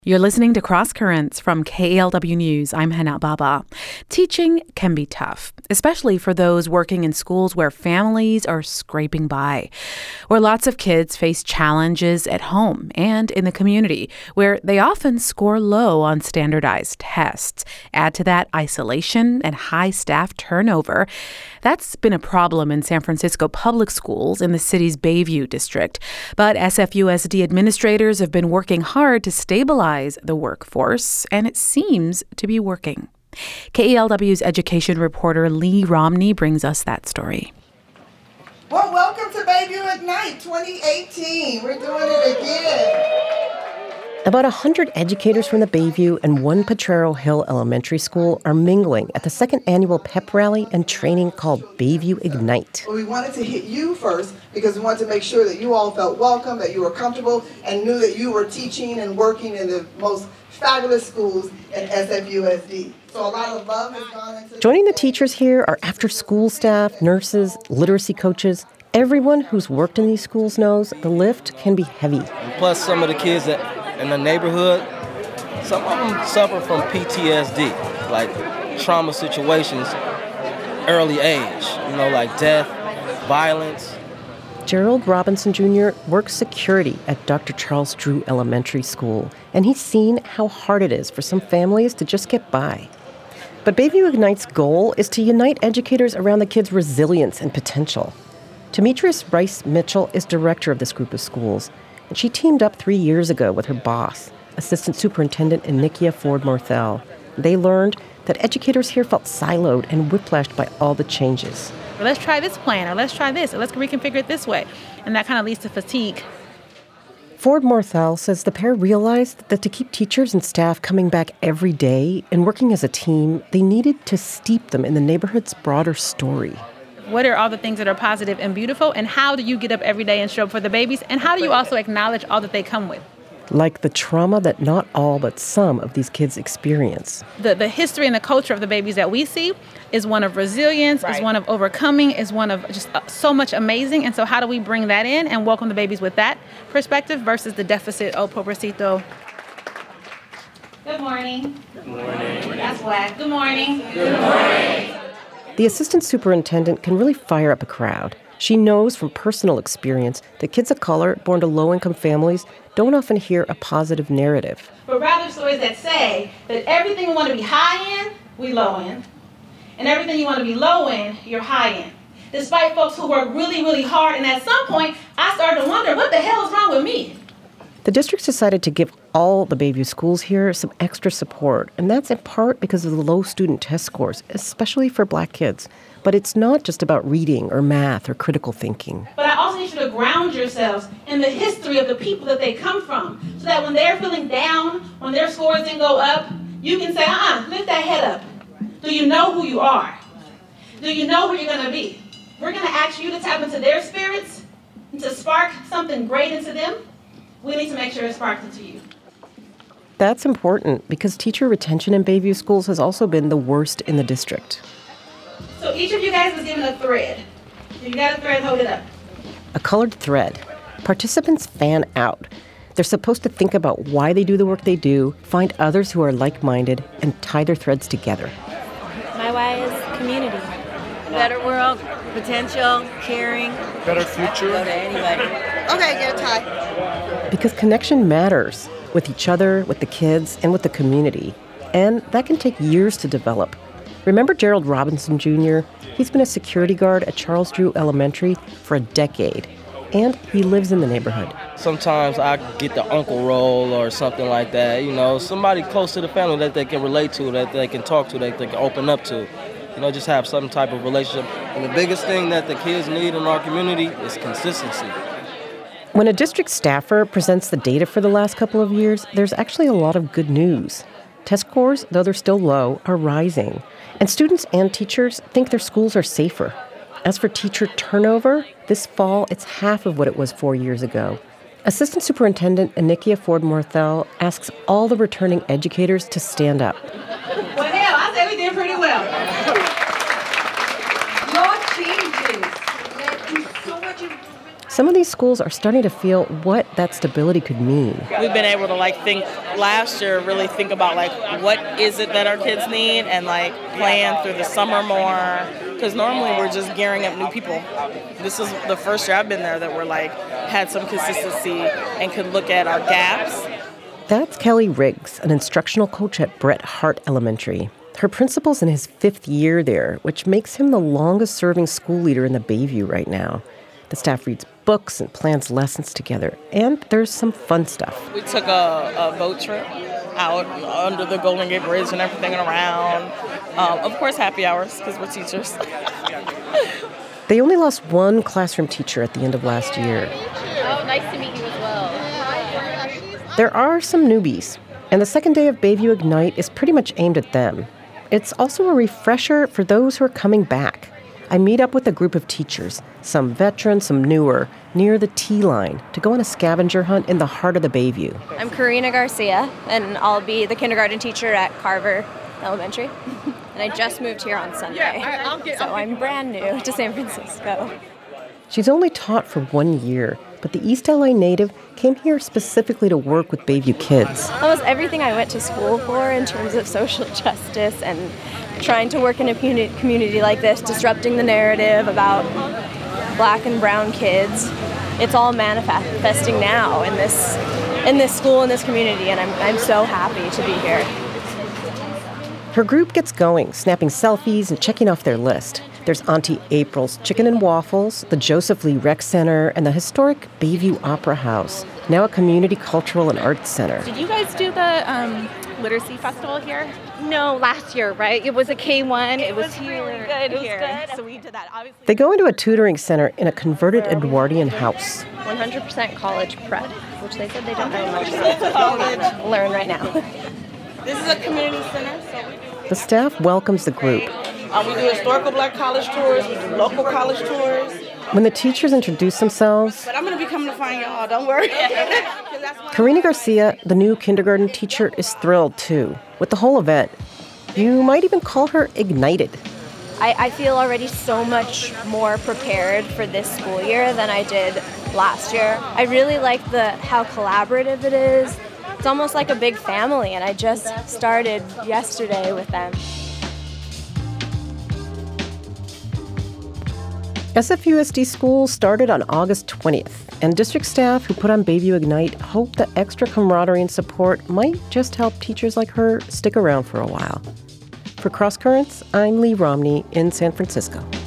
You're listening to Cross Currents from KALW News. I'm Hana Baba. Teaching can be tough, especially for those working in schools where families are scraping by, where lots of kids face challenges at home and in the community, where they often score low on standardized tests. Add to that isolation and high staff turnover. That's been a problem in San Francisco public schools in the city's Bayview district. But SFUSD administrators have been working hard to stabilize the workforce, and it seems to be working. KALW's education reporter Lee Romney brings us that story. Well, welcome to Bayview Ignite 2018. We're doing it again. About 100 educators from the Bayview and one Potrero Hill Elementary School are mingling at the second annual pep rally and training called Bayview Ignite. We wanted to hit you first because we wanted to make sure that you all felt welcome, that you were comfortable, and knew that you were teaching and working in the most fabulous schools in SFUSD. So a lot of love has gone into... Joining the teachers here are after-school staff, nurses, literacy coaches. Everyone who's worked in these schools knows the lift can be heavy. Plus, some of the kids that in the neighborhood, some of them suffer from PTSD, like trauma situations, early age, like death, violence. Gerald Robinson Jr. works security at Dr. Charles Drew Elementary School, and he's seen how hard it is for some families to just get by. But Bayview Ignite's goal is to unite educators around the kids' resilience and potential. Demetrius Rice Mitchell is director of this group of schools, and she teamed up 3 years ago with her boss, Assistant Superintendent Inikia Ford-Morthel. They learned that educators here felt siloed and whiplashed by all the changes. Let's try this plan, or let's try this, or let's reconfigure it this way. And that kind of leads to fatigue. Ford-Morthel says the pair realized that to keep teachers and staff coming back every day and working as a team, they needed to steep them in the neighborhood's broader story. What are all the things that are positive and beautiful, and how do you get up every day and show up for the babies, and how do you also acknowledge all that they come with? Like the trauma that not all but some of these kids experience. The history and the culture of the babies that we see is one of resilience, is one of overcoming, is one of just so much amazing. And so how do we bring that in and welcome the babies with that perspective versus the deficit, pobrecito. Good morning. Good morning. That's whack. Good morning. Good morning. The assistant superintendent can really fire up a crowd. She knows from personal experience that kids of color born to low-income families don't often hear a positive narrative. But rather stories that say that everything you want to be high in, we low in. And everything you want to be low in, you're high in. Despite folks who work really, really hard, and at some point, I started to wonder, what the hell is wrong with me? The district decided to give all the Bayview schools here some extra support, and that's in part because of the low student test scores, especially for Black kids. But it's not just about reading or math or critical thinking. But I also need you to ground yourselves in the history of the people that they come from, so that when they're feeling down, when their scores didn't go up, you can say, lift that head up. Do you know who you are? Do you know who you're going to be? We're going to ask you to tap into their spirits, and to spark something great into them. We need to make sure it sparks into you. That's important because teacher retention in Bayview schools has also been the worst in the district. So each of you guys was given a thread. If you got a thread, hold it up. A colored thread. Participants fan out. They're supposed to think about why they do the work they do, find others who are like-minded, and tie their threads together. My why is community. Better world, potential, caring. Better future. Go to anybody. Okay, get a tie. Because connection matters with each other, with the kids, and with the community. And that can take years to develop. Remember Gerald Robinson Jr.? He's been a security guard at Charles Drew Elementary for a decade, and he lives in the neighborhood. Sometimes I get the uncle role or something like that, somebody close to the family that they can relate to, that they can talk to, that they can open up to. Just have some type of relationship. And the biggest thing that the kids need in our community is consistency. When a district staffer presents the data for the last couple of years, there's actually a lot of good news. Test scores, though they're still low, are rising. And students and teachers think their schools are safer. As for teacher turnover, this fall it's half of what it was 4 years ago. Assistant Superintendent Inikia Ford-Morthel asks all the returning educators to stand up. Well, hell, I said we did pretty well. Your changes led to so much some of these schools are starting to feel what that stability could mean. We've been able to think last year, really think about what is it that our kids need and plan through the summer more. Because normally we're just gearing up new people. This is the first year I've been there that we're had some consistency and could look at our gaps. That's Kelly Riggs, an instructional coach at Bret Harte Elementary. Her principal's in his 5th year there, which makes him the longest-serving school leader in the Bayview right now. The staff reads books and plans lessons together, and there's some fun stuff. We took a boat trip out under the Golden Gate Bridge and everything around. Of course, happy hours, because we're teachers. They only lost one classroom teacher at the end of last year. Oh, nice to meet you as well. There are some newbies, and the second day of Bayview Ignite is pretty much aimed at them. It's also a refresher for those who are coming back. I meet up with a group of teachers, some veterans, some newer, near the T-line to go on a scavenger hunt in the heart of the Bayview. I'm Karina Garcia, and I'll be the kindergarten teacher at Carver Elementary. And I just moved here on Sunday, so I'm brand new to San Francisco. She's only taught for 1 year, but the East LA native came here specifically to work with Bayview kids. Almost everything I went to school for in terms of social justice and trying to work in a community like this, disrupting the narrative about Black and brown kids, it's all manifesting now in this school, in this community, and I'm so happy to be here. Her group gets going, snapping selfies and checking off their list. There's Auntie April's Chicken and Waffles, the Joseph Lee Rec Center, and the historic Bayview Opera House, now a community cultural and arts center. Did you guys do the literacy festival here? No, last year, right? It was a K1. It was here. Really good it here. Was good. So we did that, obviously. They go into a tutoring center in a converted Edwardian house. 100% college prep, which they said they don't know much about. Learn right now. This is a community center, so we do. The staff welcomes the group. We do historical Black college tours, we do local college tours. When the teachers introduce themselves, But I'm going to be coming to find y'all, don't worry. Karina Garcia, the new kindergarten teacher, is thrilled too with the whole event. You might even call her ignited. I feel already so much more prepared for this school year than I did last year. I really like how collaborative it is. It's almost like a big family, and I just started yesterday with them. SFUSD school started on August 20th, and district staff who put on Bayview Ignite hope the extra camaraderie and support might just help teachers like her stick around for a while. For Cross Currents, I'm Lee Romney in San Francisco.